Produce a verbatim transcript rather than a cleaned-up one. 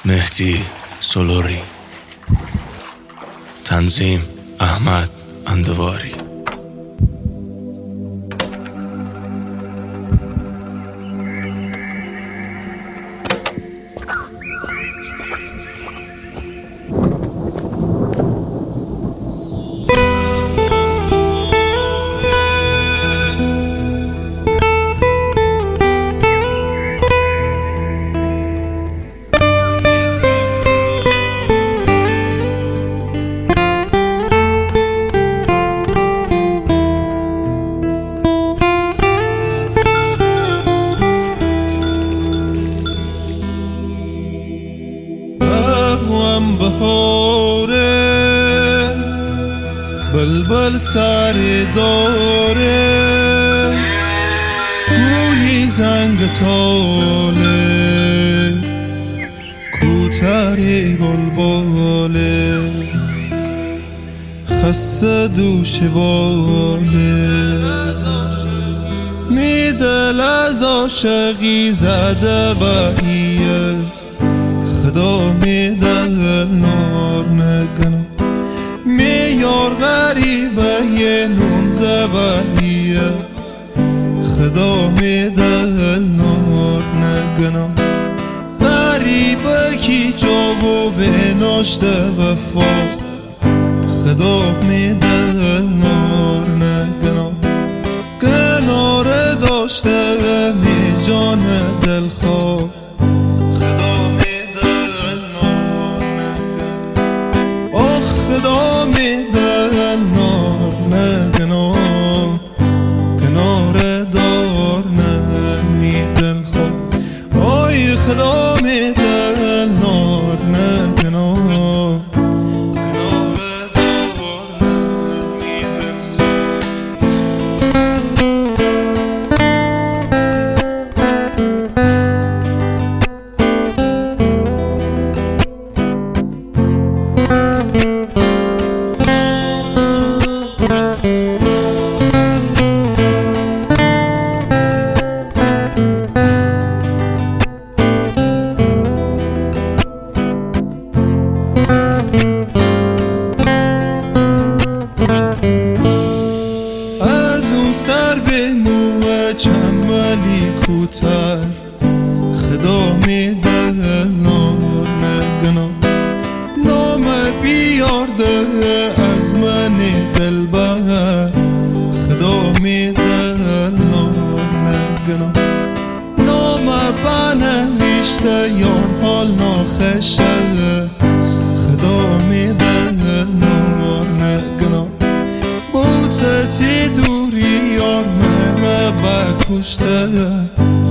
مهدی سلوری، تنظیم احمد اندواری. بهاره بلبل سر داره، گویی زنگ تاله کوتری بلبله، خسته دوش باله، می دل از عاشقی زده بهیه، خدا می دل نار نگنه، می یار غریبه یه نون زبهیه، خدا می دل نار نگنه، غریبه کی جا و ناشته وفا، خدا می دل نار نگنه، کنار داشته می جان دل خواه، خدا می دل نار نگنه، کنار دار نمی دل خواه، آی خدا می دل نار نگنه، کنار دار نمی دل سر به موه چملی کوتر، خدا می دل نار نگنه، نام بیارده از من دلبر، خدا می دل نار نگنه، نام بنوشته یار حال ناخشه، خدا می دل نار نگنه، بوته تی دوری یار مره بکشته،